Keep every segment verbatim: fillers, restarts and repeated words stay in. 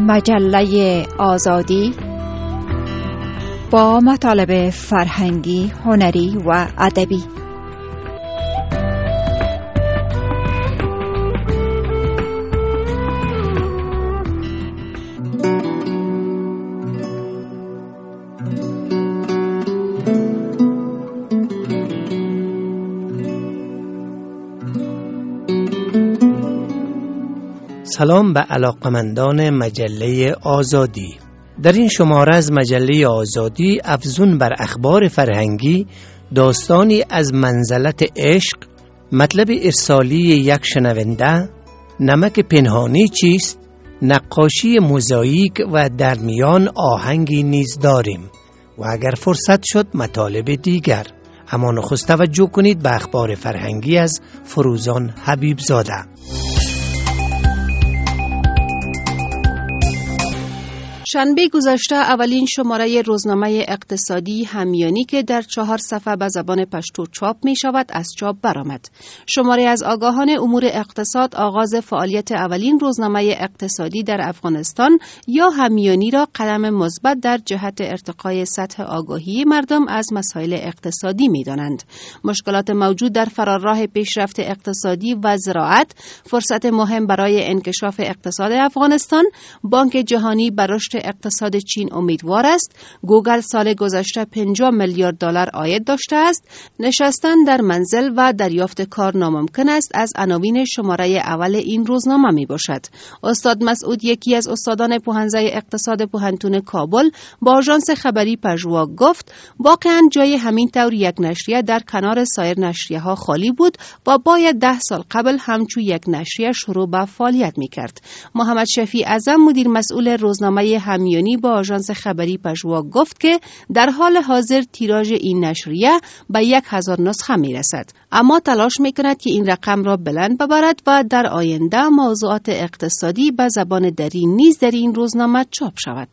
مجله آزادی با مطالب فرهنگی، هنری و ادبی. سلام به علاقمندان مجله آزادی. در این شماره از مجله آزادی افزون بر اخبار فرهنگی، داستانی از منزلت عشق، مطلب ارسالی یک شنونده، نمک پنهانی چیست، نقاشی موزاییک و در میان آهنگی نیز داریم و اگر فرصت شد مطالب دیگر. اما نخست توجه کنید به اخبار فرهنگی از فروزان حبیب زاده. شنبه گذشته اولین شماره روزنامه اقتصادی همیانی که در چهار صفحه به زبان پشتو چاپ می شود از چاپ برآمد. شماره از آگاهان امور اقتصاد آغاز فعالیت اولین روزنامه اقتصادی در افغانستان یا همیانی را قدم مثبت در جهت ارتقای سطح آگاهی مردم از مسائل اقتصادی می دانند. مشکلات موجود در فرارراه پیشرفت اقتصادی و زراعت، فرصت مهم برای انکشاف اقتصاد افغانستان، بانک جهانی بر رشد اقتصاد چین امیدوار است، گوگل سال گذشته پنجاه میلیارد دلار عاید داشته است، نشستن در منزل و دریافت کار ناممکن است از عناوین شماره اول این روزنامه می باشد. استاد مسعود، یکی از استادان پوهنځی اقتصاد پوهنتون کابل، با آژانس خبری پژوا گفت واقعا جای همین طور یک نشریه در کنار سایر نشریه ها خالی بود و باید ده سال قبل همچو یک نشریه شروع به فعالیت می کرد. محمد شفیع اعظم، مدیر مسئول روزنامه همیانی، با آژانس خبری پژوا گفت که در حال حاضر تیراژ این نشریه به یک هزار نسخه می رسد، اما تلاش می کند که این رقم را بلند ببرد و در آینده موضوعات اقتصادی به زبان دری نیز در این روزنامه چاپ شود.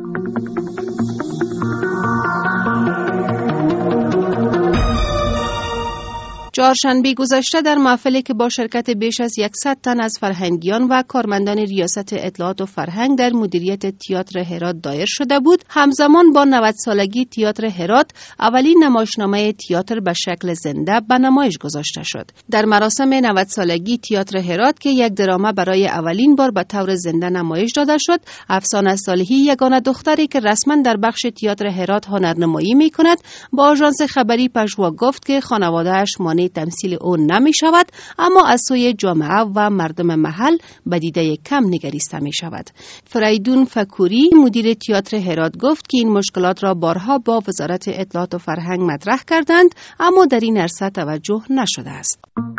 چهارشنبه گذشته در محفلی که با شرکت بیش از صد تن از فرهنگیان و کارمندان ریاست اطلاعات و فرهنگ در مدیریت تئاتر هرات دایر شده بود، همزمان با نود سالگی تئاتر هرات اولین نمایشنامه تئاتر به شکل زنده به نمایش گذاشته شد. در مراسم نود سالگی تئاتر هرات که یک دراما برای اولین بار به طور زنده نمایش داده شد، افسانه صالحی، یگانه دختری که رسما در بخش تئاتر هرات هنرنمایی می‌کند، با آژانس خبری پژوا گفت که خانواده‌اش مانع تمثیل او نمی شود، اما از سوی جامعه و مردم محل به دیده کم نگریسته می شود. فریدون فکوری، مدیر تئاتر هرات، گفت که این مشکلات را بارها با وزارت اطلاعات و فرهنگ مطرح کردند، اما در این عرصه توجه نشده است.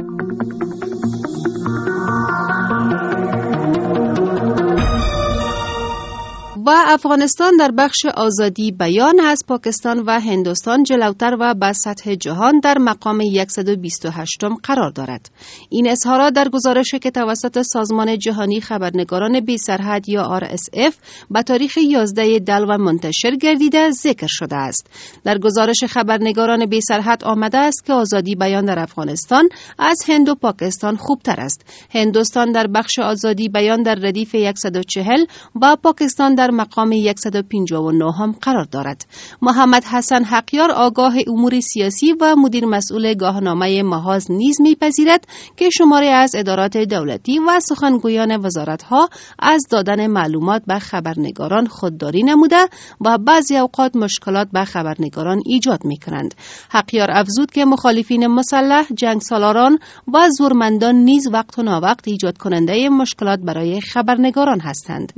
و افغانستان در بخش آزادی بیان از پاکستان و هندوستان جلوتر و به سطح جهان در مقام صد و بیست و هشتم قرار دارد. این اظهارات در گزارشی که توسط سازمان جهانی خبرنگاران بی سرحد یا آر اس اف به تاریخ یازده دلو منتشر گردیده ذکر شده است. در گزارش خبرنگاران بی سرحد آمده است که آزادی بیان در افغانستان از هند و پاکستان خوبتر است. هندوستان در بخش آزادی بیان در ردیف صد و چهل و پاکستان در مقام صد و پنجاه و نه هم قرار دارد. محمد حسن حقیار، آگاه امور سیاسی و مدیر مسئول گاهنامه محاذ، نیز می‌پذیرد که شماری از ادارات دولتی و سخنگویان وزارت‌ها از دادن معلومات به خبرنگاران خودداری نموده و بعضی اوقات مشکلات به خبرنگاران ایجاد می‌کنند. حقیار افزود که مخالفین مسلح، جنگسالاران و زورمندان نیز وقت و ناوقت ایجاد کننده مشکلات برای خبرنگاران هستند.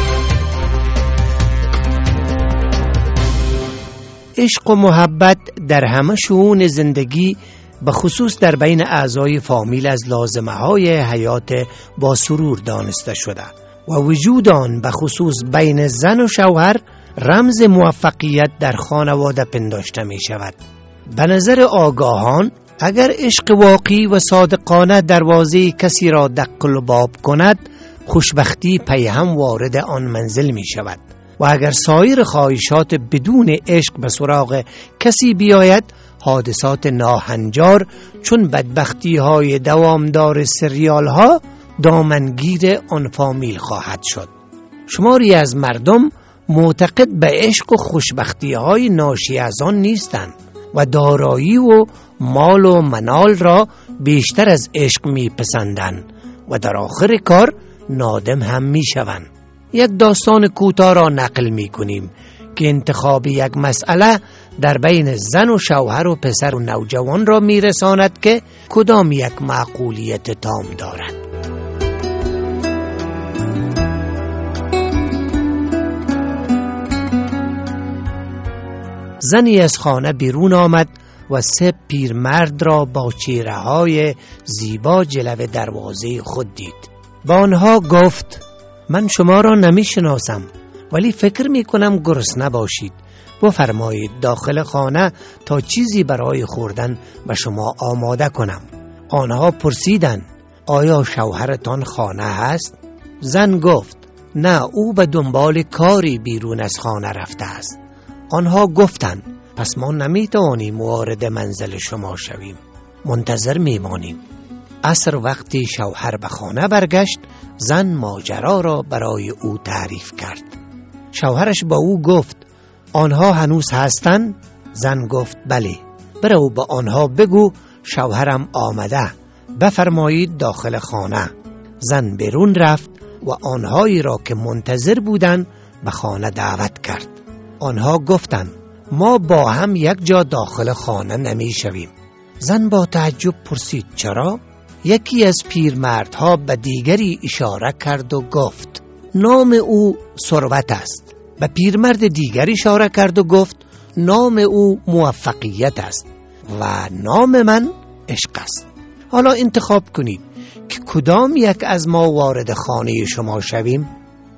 عشق و محبت در همه شئون زندگی، به خصوص در بین اعضای فامیل، از لازمه های حیات با سرور دانسته شده و وجود آن به خصوص بین زن و شوهر رمز موفقیت در خانواده پنداشته می شود. به نظر آگاهان اگر عشق واقعی و صادقانه دروازه کسی را دق و باب کند، خوشبختی پی هم وارد آن منزل می شود و اگر سایر خواهشات بدون عشق به سراغ کسی بیاید، حادثات ناهنجار چون بدبختی های دوامدار سریال ها دامنگیر آن فامیل خواهد شد. شماری از مردم معتقد به عشق و خوشبختی های ناشی از آن نیستند و دارایی و مال و منال را بیشتر از عشق می پسندند و در آخر کار نادم هم می شوند. یک داستان کوتاه را نقل می کنیم که انتخاب یک مسئله در بین زن و شوهر و پسر و نوجوان را می رساند که کدام یک معقولیت تام دارد. زنی از خانه بیرون آمد و سه پیرمرد را با چهره‌های زیبا جلوه دروازه خود دید. با آنها گفت: من شما را نمی شناسم، ولی فکر می کنم گرسنه باشید. بفرمایید داخل خانه تا چیزی برای خوردن به شما آماده کنم. آنها پرسیدند: آیا شوهرتان خانه هست؟ زن گفت: نه، او به دنبال کاری بیرون از خانه رفته است. آنها گفتند: پس ما نمی توانیم وارد منزل شما شویم. منتظر می مانیم. عصر وقتی شوهر به خانه برگشت، زن ماجرا را برای او تعریف کرد. شوهرش با او گفت: آنها هنوز هستند؟ زن گفت: بله. برو به آنها بگو شوهرم آمده، بفرمایید داخل خانه. زن بیرون رفت و آنهایی را که منتظر بودند به خانه دعوت کرد. آنها گفتند: ما با هم یک جا داخل خانه نمی شویم. زن با تعجب پرسید: چرا؟ یکی از پیرمردها به دیگری اشاره کرد و گفت: نام او ثروت است. به پیرمرد دیگری اشاره کرد و گفت: نام او موفقیت است و نام من عشق است. حالا انتخاب کنید که کدام یک از ما وارد خانه شما شویم؟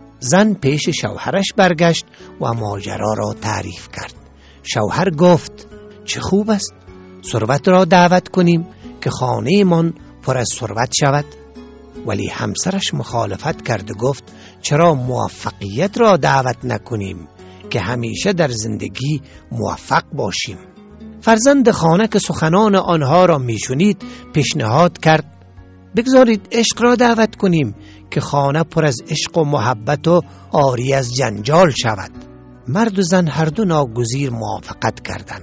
زن پیش شوهرش برگشت و ماجرا را تعریف کرد. شوهر گفت: چه خوب است، ثروت را دعوت کنیم که خانه من پر از ثروت شود. ولی همسرش مخالفت کرد و گفت: چرا موفقیت را دعوت نکنیم که همیشه در زندگی موفق باشیم؟ فرزند خانه که سخنان آنها را میشنید پیشنهاد کرد: بگذارید عشق را دعوت کنیم که خانه پر از عشق و محبت و عاری از جنجال شود. مرد و زن هر دو ناگزیر موافقت کردند.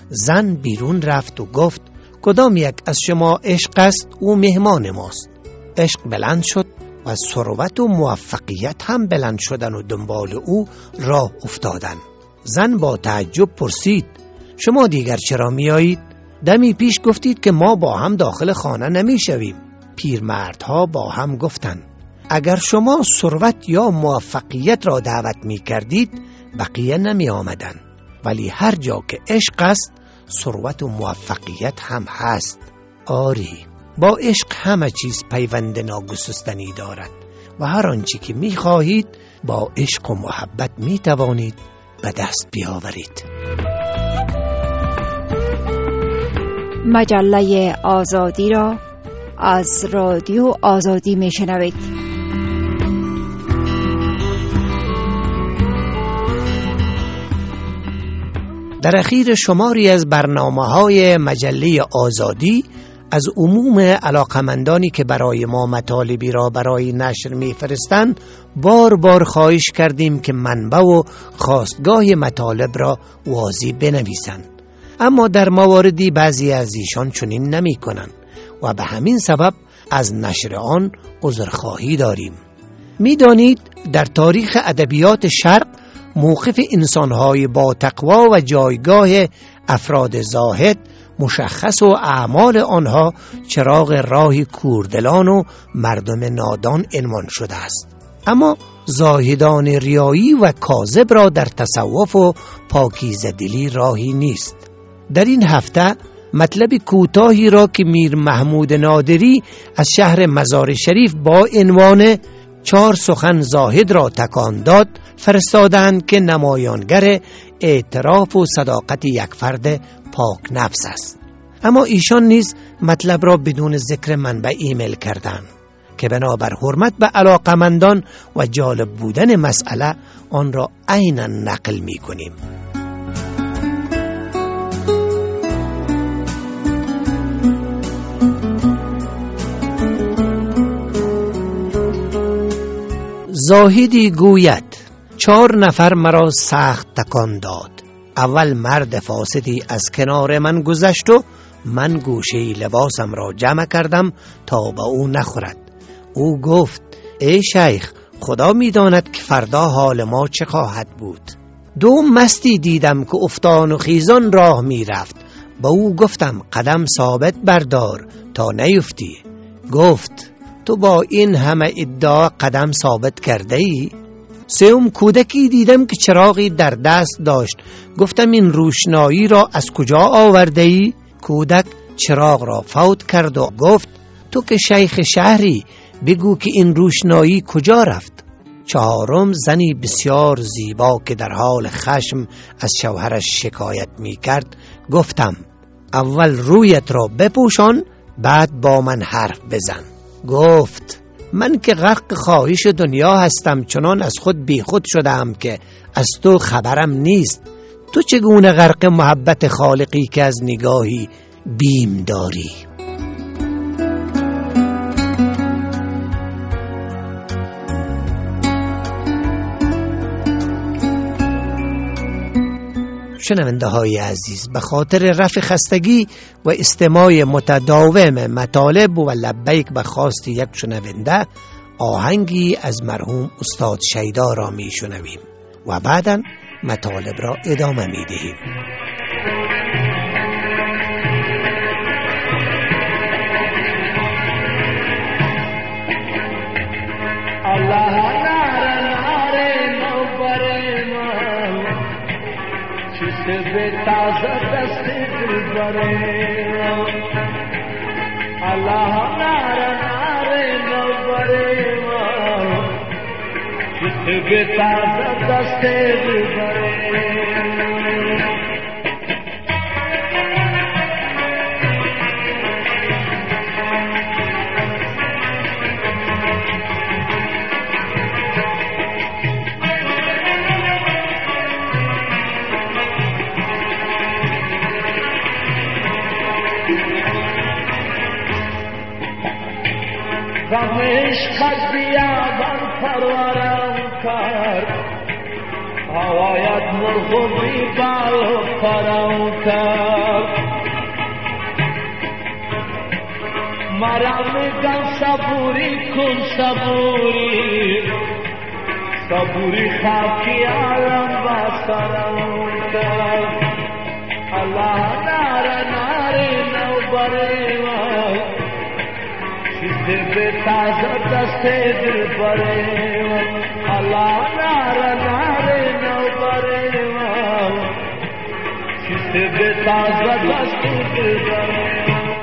زن بیرون رفت و گفت: کدام یک از شما عشق است؟ او مهمان ماست. عشق بلند شد و ثروت و موفقیت هم بلند شدن و دنبال او راه افتادن. زن با تعجب پرسید: شما دیگر چرا می آیید؟ دمی پیش گفتید که ما با هم داخل خانه نمی شویم. پیرمردها با هم گفتند: اگر شما ثروت یا موفقیت را دعوت می کردید بقیه نمی آمدن، ولی هر جا که عشق است ثروت و موفقیت هم هست. آری، با عشق همه چیز پیوند ناگسستنی دارد و هر آنچه که می خواهید با عشق و محبت می توانید به دست بیاورید. مجله آزادی را از رادیو آزادی می شنوید. در اخیر شماری از برنامه‌های مجله آزادی از عموم علاقمندانی که برای ما مطالبی را برای نشر می‌فرستند بار بار خواهش کردیم که منبع و خواستگاه مطالب را واضح بنویسند، اما در مواردی بعضی از ایشان چنین نمی‌کنند و به همین سبب از نشر آن عذرخواهی داریم. می‌دانید در تاریخ ادبیات شرق موقف انسان‌های با تقوا و جایگاه افراد زاهد مشخص و اعمال آنها چراغ راهی کوردلان و مردم نادان عنوان شده است. اما زاهدان ریایی و کاذب را در تصوف و پاکیزه دلی راهی نیست. در این هفته مطلب کوتاهی را که میر محمود نادری از شهر مزار شریف با عنوان چهار سخن زاهد را تکان داد فرستادند که نمایانگر اعتراف و صداقت یک فرد پاک نفس است. اما ایشان نیز مطلب را بدون ذکر منبع ایمیل کردند که بنابر حرمت به علاقمندان و جالب بودن مسئله آن را عیناً نقل می کنیم. زاهدی گوید چهار نفر مرا سخت تکان داد. اول مرد فاسدی از کنار من گذشت و من گوشه لباسم را جمع کردم تا به او نخورد. او گفت ای شیخ، خدا می‌داند که فردا حال ما چه خواهد بود. دو مستی دیدم که افتان و خیزان راه می رفت. با او گفتم قدم ثابت بردار تا نیفتی. گفت تو با این همه ادعا قدم ثابت کرده ای؟ سوم کودکی دیدم که چراغی در دست داشت. گفتم این روشنایی را از کجا آورده ای؟ کودک چراغ را فوت کرد و گفت تو که شیخ شهری، بگو که این روشنایی کجا رفت؟ چهارم زنی بسیار زیبا که در حال خشم از شوهرش شکایت می کرد. گفتم اول رویت را بپوشان، بعد با من حرف بزن. گفت من که غرق خواهش دنیا هستم، چنان از خود بی خود شدم که از تو خبرم نیست. تو چگونه غرق محبت خالقی که از نگاهی بیم داری؟ شنونده های عزیز، به خاطر رفع خستگی و استماع متداوم مطالب و لبیک به خواست یک شنونده، آهنگی از مرحوم استاد شیدا را می شنویم و بعداً مطالب را ادامه می دهیم. تازه دست دل بره الله نار نار نو بره کسی به تازه دست دل بره غمش خد بیابان پرورم کرد، هوایت مرغوبی بال پرم کرد. مرا میگم صبوری کن صبوری، صبوری خاکی عالم بسرم کرد. الله نار نار نو بره به تازه دست دل بره الله نار نار نو بره کسی به تازه دست دل بره.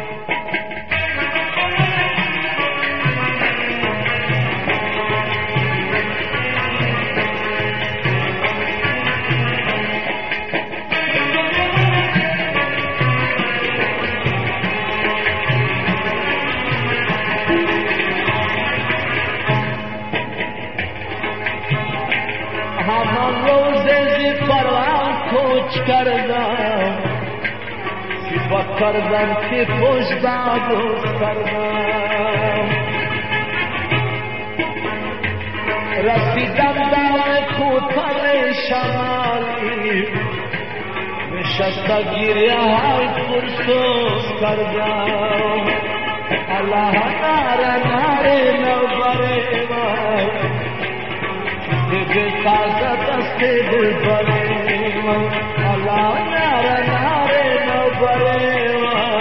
کردم صفت کردم که پشت دادوز کردم. رسیدم در کوتاه شمالی، نشسته گیریه های پرسوز کردم. الله نار نار نو بره من به تازه دست دل بره الله نار نار نو بره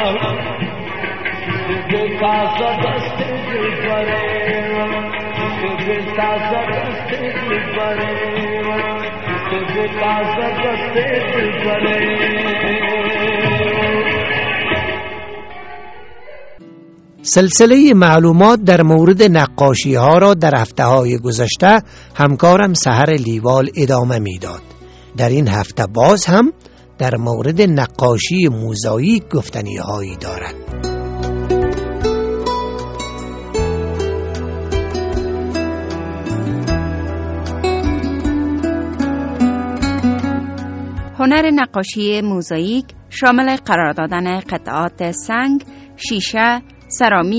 به تازه دست دل بره به تازه دست دل بره به تازه دست دل بره. سلسله معلومات در مورد نقاشی ها را در هفته های گذشته همکارم سحر لیوال ادامه میداد. در این هفته باز هم در مورد نقاشی موزاییک گفتنی هایی دارد. هنر نقاشی موزاییک شامل قرار دادن قطعات سنگ، شیشه، سرامیک،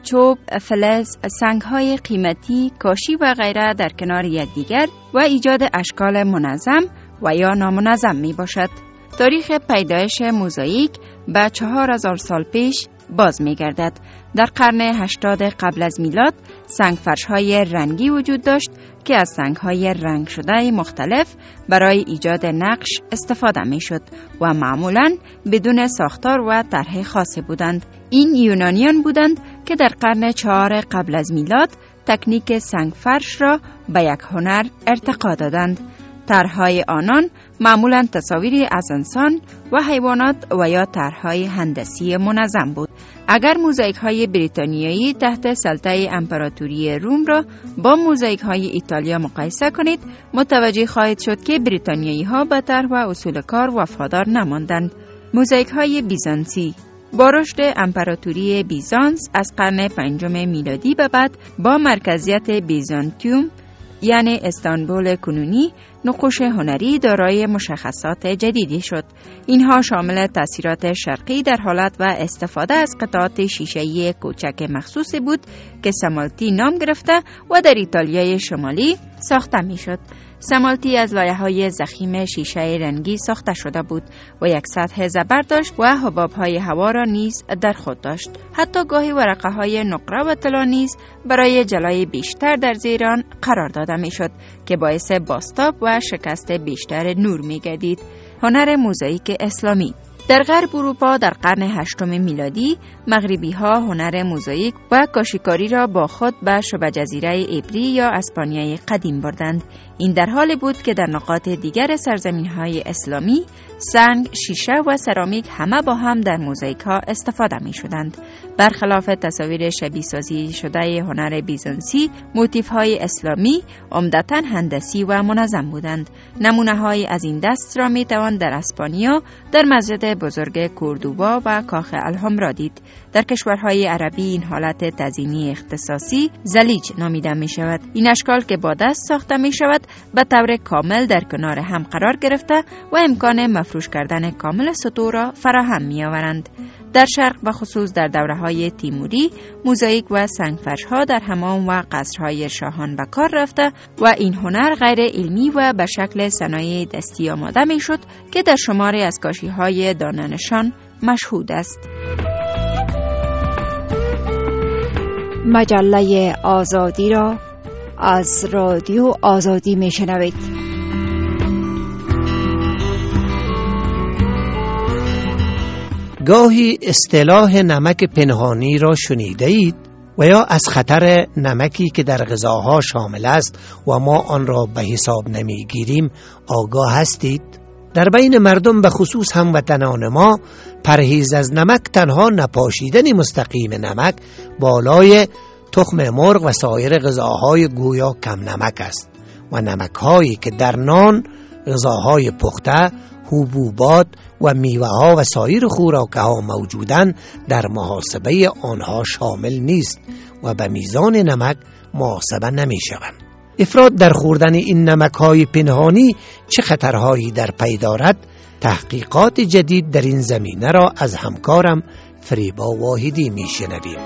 چوب، فلز، سنگ‌های قیمتی، کاشی و غیره در کنار یکدیگر و ایجاد اشکال منظم و یا نامنظم می باشد. تاریخ پیدایش موزاییک به چهار هزار سال پیش باز می گردد. در قرن هشتاد قبل از میلاد سنگفرش‌های رنگی وجود داشت که از سنگ‌های رنگ شده مختلف برای ایجاد نقش استفاده می شد و معمولاً بدون ساختار و طرح خاصی بودند. این یونانیان بودند که در قرن چهار قبل از میلاد تکنیک سنگفرش را به یک هنر ارتقا دادند. طرح‌های آنان معمولاً تصاویری از انسان و حیوانات و یا طرح‌های هندسی منظم بود. اگر موزاییک‌های بریتانیایی تحت سلطه امپراتوری روم را با موزاییک‌های ایتالیا مقایسه کنید، متوجه خواهید شد که بریتانیایی‌ها به طرح و اصول کار وفادار نماندند. موزاییک‌های بیزانسی با رشد امپراتوری بیزانس از قرن پنجم میلادی به بعد با مرکزیت بیزانتیوم یعنی استانبول کنونی نقوش هنری دارای مشخصات جدیدی شد. اینها شامل تاثیرات شرقی در حالت و استفاده از قطعات شیشه‌ای کوچک مخصوصی بود که سمالتی نام گرفته و در ایتالیای شمالی ساخته می شد. سمالتی از لایه‌های ضخیم شیشه رنگی ساخته شده بود و یک سطح زبر داشت و حباب‌های هوا را نیز در خود داشت. حتی گاهی ورقه‌های نقره و طلا نیز برای جلای بیشتر در زیر آن قرار داده می‌شد که باعث بازتاب و شکست بیشتر نور می‌گردید. هنر موزاییک اسلامی در غرب اروپا در قرن هشتم میلادی مغربی‌ها هنر موزاییک و کاشیکاری را با خود به شبه جزیره ایبری یا اسپانیای قدیم بردند. این در حالی بود که در نقاط دیگر سرزمین‌های اسلامی سنگ، شیشه و سرامیک همه با هم در موزاییک‌ها استفاده می‌شدند. برخلاف تصاویر شبیه سازی شده هنر بیزانسی، موتیف‌های اسلامی عمدتاً هندسی و منظم بودند. نمونه‌های از این دست را می‌توان در اسپانیا در مسجد بزرگ کوردوبا و کاخ الهام را دید. در کشورهای عربی این حالت تزیینی اختصاصی زلیج نامیده می شود. این اشکال که با دست ساخته می شود به طور کامل در کنار هم قرار گرفته و امکان مفروش کردن کامل سطوح را فراهم می آورند. در شرق و خصوص در دوره‌های تیموری موزاییک و سنگفرش‌ها در حمام و قصرهای شاهان به کار رفته و این هنر غیر علمی و به شکل صنایع دستی آماده می شد که در شماری از کاشی‌های دانه‌نشان مشهود است. مجله آزادی را از رادیو آزادی می شنوید. گاهی اصطلاح نمک پنهانی را شنیده اید و یا از خطر نمکی که در غذاها شامل است و ما آن را به حساب نمی گیریم آگاه هستید؟ در بین مردم به خصوص هموطنان ما پرهیز از نمک تنها نپاشیدن مستقیم نمک بالای تخم مرغ و سایر غذاهای گویا کم نمک است و نمک‌هایی که در نان، غذاهای پخته، حبوبات و میوه‌ها و سایر خوراک‌ها موجودند در محاسبه آنها شامل نیست و به میزان نمک محاسبه نمی‌شوند. افراط در خوردن این نمک‌های پنهانی چه خطرهایی در پی دارد؟ تحقیقات جدید در این زمینه را از همکارم فریبا واحدی میشنویم.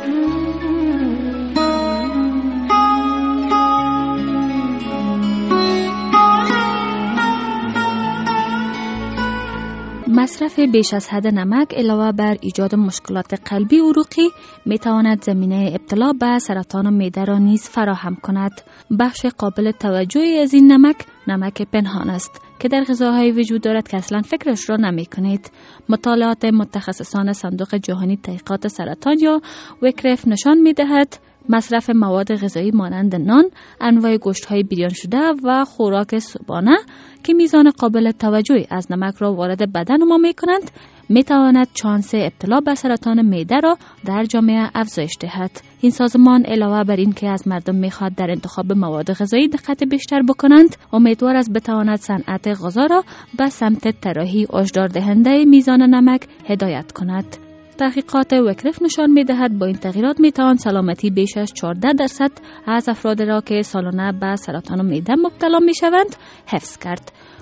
مصرف بیش از حد نمک علاوه بر ایجاد مشکلات قلبی و عروقی میتواند زمینه ابتلا به سرطان معده را نیز فراهم کند. بخش قابل توجهی از این نمک نمک پنهان است که در غذاهای وجود دارد که اصلا فکرش را نمی کنید. مطالعات متخصصان صندوق جهانی تحقیقات سرطان یا وکرف نشان می دهد مصرف مواد غذایی مانند نان، انواع گوشت‌های بریان شده و خوراک صبحانه که میزان قابل توجهی از نمک را وارد بدن ما می‌کنند، می‌تواند شانس ابتلا به سرطان معده را در جامعه افزایش دهد. این سازمان علاوه بر این که از مردم می‌خواد در انتخاب مواد غذایی دقت بیشتر بکنند، امیدوار است بتواند صنعت غذا را به سمت طراحی هشدار دهنده میزان نمک هدایت کند. تحقیقات وکرف نشان می‌دهد با این تغییرات می‌توان سلامتی بیش از چهارده درصد از افراد را که سالانه به سرطان معده مبتلا می‌شوند حفظ کرد.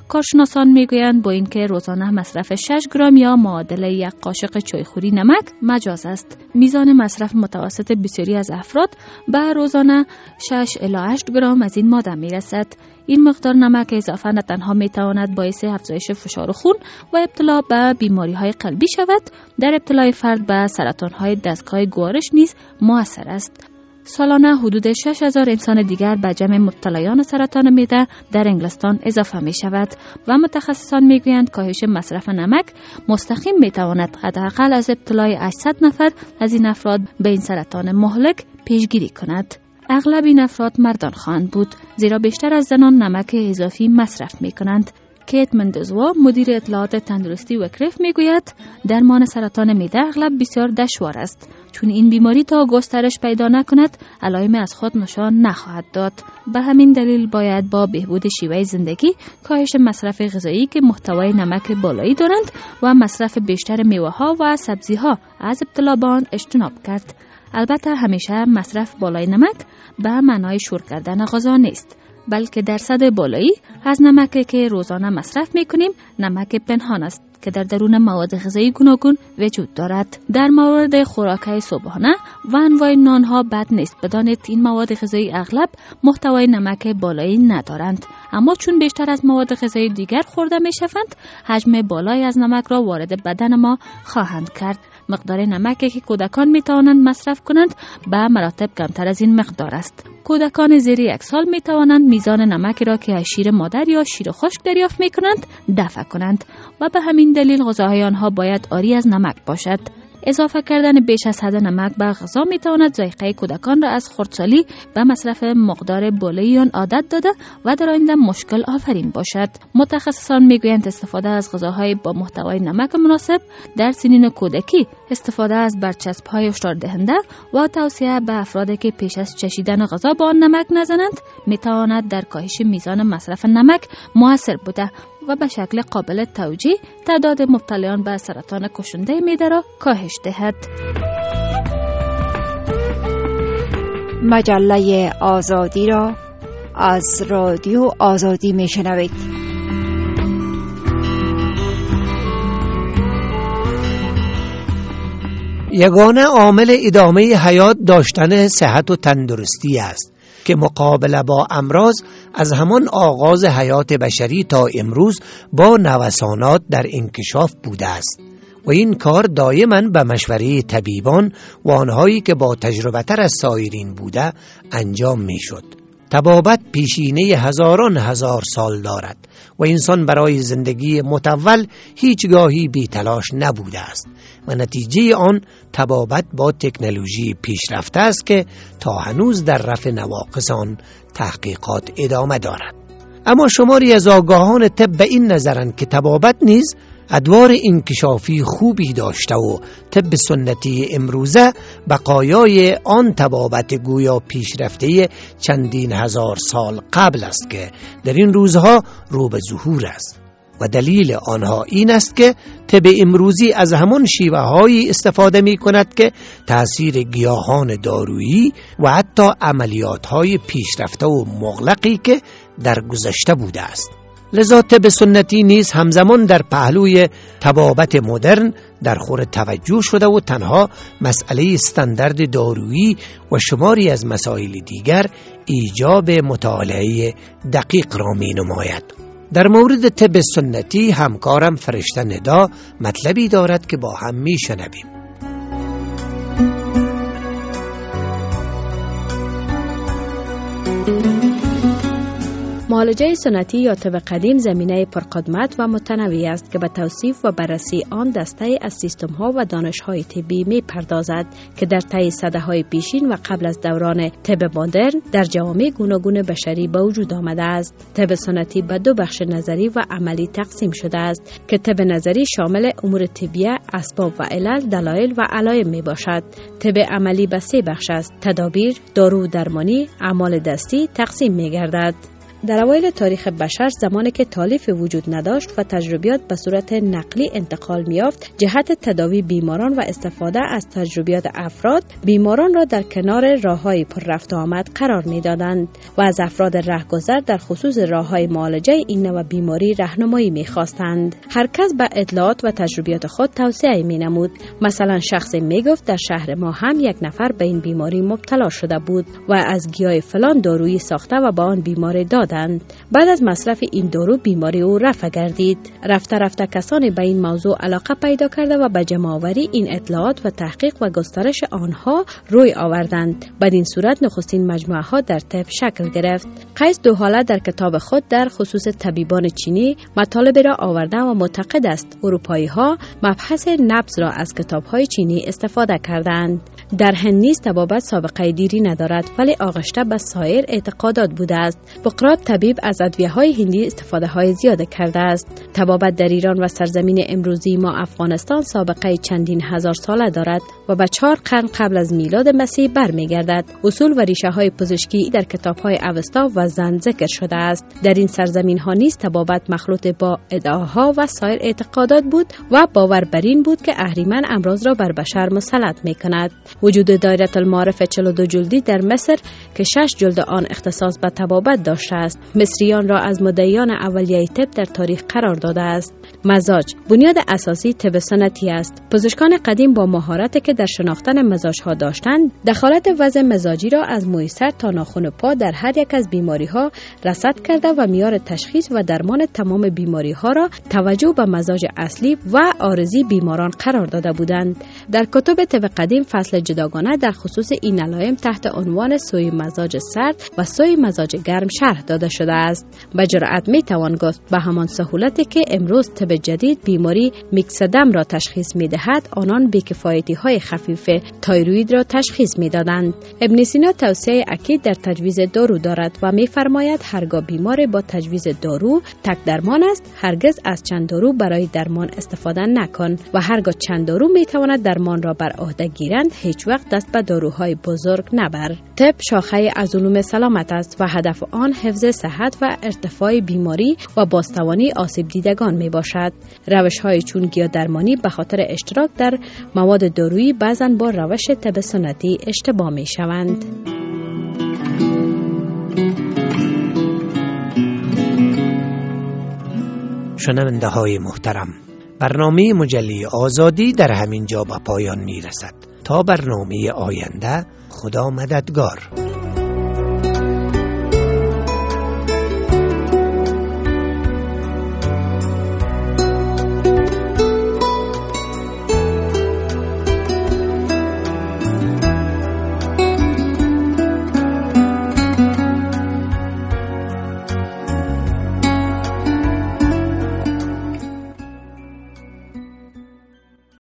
کارشناسان میگویند با اینکه روزانه مصرف شش گرم یا معادل یک قاشق چایخوری نمک مجاز است، میزان مصرف متوسط بسیاری از افراد به روزانه شش الی هشت گرم از این ماده میرسد. این مقدار نمک اضافه نه تنها میتواند باعث افزایش فشار خون و ابتلا به بیماری های قلبی شود، در ابتلای فرد به سرطان های دستگاه گوارش نیز مؤثر است. سالانه حدود شش هزار انسان دیگر به جمع مبتلایان سرطان معده در انگلستان اضافه می شود و متخصصان می گویند کاهش مصرف نمک مستقیم می تواند حداقل از ابتلای هشتصد نفر از این افراد به این سرطان مهلک پیشگیری کند. اغلب این افراد مردان خواهند بود، زیرا بیشتر از زنان نمک اضافی مصرف می کنند. کیت مندزوا مدیر اطلاعات تندرستی وکریف می گوید درمان سرطان معده اغلب بسیار دشوار است، چون این بیماری تا گسترش پیدا نکند علائم از خود نشان نخواهد داد. به همین دلیل باید با بهبود شیوه زندگی، کاهش مصرف غذایی که محتوای نمک بالایی دارند و مصرف بیشتر میوه ها و سبزی ها از ابتلا به آن اجتناب کرد. البته همیشه مصرف بالای نمک به معنای شور کردن غذا نیست، بلکه درصد بالایی از نمکی که روزانه مصرف میکنیم نمک پنهان است که در درون مواد غذایی گوناگون وجود دارد. در مورد خوراک‌های صبحانه و انواع نانها بد نیست بدانید این مواد غذایی اغلب محتوای نمک بالایی ندارند، اما چون بیشتر از مواد غذایی دیگر خورده میشوند حجم بالایی از نمک را وارد بدن ما خواهند کرد. مقدار نمکی که کودکان می توانند مصرف کنند به مراتب کمتر از این مقدار است. کودکان زیر یک سال می توانند میزان نمکی را که از شیر مادر یا شیر خشک دریافت می کنند دفع کنند و به همین دلیل غذاهای آنها باید عاری از نمک باشد. اضافه کردن بیش از حد نمک به غذا می تواند ذائقه کودکان را از خردسالی به مصرف مقدار بالایی آن عادت داده و در آینده مشکل آفرین باشد. متخصصان می گویند استفاده از غذاهای با محتوای نمک مناسب در سنین کودکی، استفاده از برچسب‌های هشدار دهنده و توصیه به افرادی که پیش از چشیدن غذا با آن نمک نزنند می تواند در کاهش میزان مصرف نمک مؤثر بوده و به شکل قابل توجیه تعداد مبتلایان به سرطان کشنده معده را کاهش دهد. مجله آزادی را از رادیو آزادی میشنوید. یگانه عامل ادامه حیات داشتن صحت و تندرستی است که مقابله با امراض از همان آغاز حیات بشری تا امروز با نوسانات در انکشاف بوده است و این کار دائما به مشوره طبیبان و آنهایی که با تجربه تر از سایرین بوده انجام می شد. طبابت پیشینه هزاران هزار سال دارد و انسان برای زندگی متول هیچگاهی بی تلاش نبوده است و نتیجه آن طبابت با تکنولوژی پیشرفته است که تا هنوز در رفع نواقص آن تحقیقات ادامه دارد. اما شماری از آگاهان طب به این نظرند که طبابت نیز ادوار انکشافی خوبی داشته و طب سنتی امروزه بقایای آن طبابت گویا پیشرفته چندین هزار سال قبل است که در این روزها رو به ظهور است و دلیل آنها این است که طب امروزی از همان شیوه هایی استفاده می کند که تأثیر گیاهان دارویی و حتی عملیات های پیشرفته و مغلقی که در گذشته بوده است. لذا طب سنتی نیز همزمان در پهلوی طبابت مدرن در خور توجه شده و تنها مسئله استاندارد دارویی و شماری از مسائل دیگر ایجاب مطالعه دقیق را می نماید. در مورد طب سنتی همکارم فرشته ندا مطلبی دارد که با هم می شنویم. معالجه سنتی یا طب قدیم زمینه پرقدمت و متنوعی است که به توصیف و بررسی آن دسته از سیستم ها و دانش های طبی می پردازد که در طی سده های پیشین و قبل از دوران طب مدرن در جوامع گوناگون بشری به وجود آمده است. طب سنتی به دو بخش نظری و عملی تقسیم شده است که طب نظری شامل امور طبیعه، اسباب و علل، دلایل و علائم می باشد. طب عملی به سه بخش است: تدابیر، دارو درمانی، اعمال دستی تقسیم می گردد. در اوایل تاریخ بشر زمانی که تالیف وجود نداشت و تجربیات به صورت نقلی انتقال می‌یافت، جهت تداوی بیماران و استفاده از تجربیات افراد، بیماران را در کنار راه‌های پر رفت و آمد قرار می‌دادند و از افراد رهگذر در خصوص راه‌های معالجه این نوع بیماری راهنمایی می‌خواستند. هر کس به اطلاعات و تجربیات خود توصیه می‌نمود. مثلا شخصی می‌گفت در شهر ما هم یک نفر به این بیماری مبتلا شده بود و از گیاه فلان دارویی ساخته و به آن بیماری دادند. بعد از مصرف این دارو بیماری او رفع گردید. رفته رفته کسانی به این موضوع علاقه پیدا کرده و به جمع آوری این اطلاعات و تحقیق و گسترش آنها روی آوردند. بدین صورت نخستین مجموعه ها در طب شکل گرفت. قیس دوحاله در کتاب خود در خصوص طبیبان چینی مطالب را آورده و معتقد است اروپایی ها مبحث نبض را از کتاب های چینی استفاده کردند. در هند نیز طبابت سابقه دیری ندارد، ولی آغشته به سایر اعتقادات بوده است. بقراط طبیب از ادویه های هندی استفاده های زیاد کرده است. طبابت در ایران و سرزمین امروزی ما افغانستان سابقه چندین هزار ساله دارد و به چهار قرن قبل از میلاد مسیح برمیگردد. اصول و ریشه های پزشکی در کتاب های اوستا و زن ذکر شده است. در این سرزمین ها نیز طبابت مخلوط با ادعاها و سایر اعتقادات بود و باور بر این بود که اهریمن امراض را بر بشر مسلط می کند. وجود دایره المعارف چهل و دو جلدی در مصر که شش جلد آن اختصاص به طبابت داشته است، مصریان را از مدعیان اولیه طب در تاریخ قرار داده است. مزاج بنیاد اساسی طب سنتی است. پزشکان قدیم با مهارتی که در شناختن مزاج‌ها داشتند، دخالت وضع مزاجی را از موی سر تا ناخن پا در هر یک از بیماری‌ها رصد کرده و معیار تشخیص و درمان تمام بیماری‌ها را توجه به مزاج اصلی و عارضی بیماران قرار داده بودند. در کتب طب قدیم فصل جداگانه در خصوص این علائم تحت عنوان سوی مزاج سرد و سوی مزاج گرم شرح داده شده است. به جرأت می توان گفت به همان سهولتی که امروز طب جدید بیماری میکسدم را تشخیص می دهد، آنان بیکفایتی های خفیف تایروید را تشخیص می دادند. ابن سینا توصیه اکید در تجویز دارو دارد و می فرماید هرگاه بیمار با تجویز دارو تک درمان است، هرگز از چند دارو برای درمان استفاده نکن و هرگاه چند دارو می تواند درمان را بر عهده گیرند، هیچ وقت دست به داروهای بزرگ نبر. طب شاخه از علوم سلامت است و هدف آن حفظ صحت و ارتفاع بیماری و بازتوانی آسیب دیدگان می باشد. روش های چون گیاه درمانی به خاطر اشتراک در مواد دارویی بعضاً با روش طب سنتی اشتباه می شوند. شنونده های محترم، برنامه مجله آزادی در همین جا به پایان می رسد. تا برنامه آینده، خدا مددگار.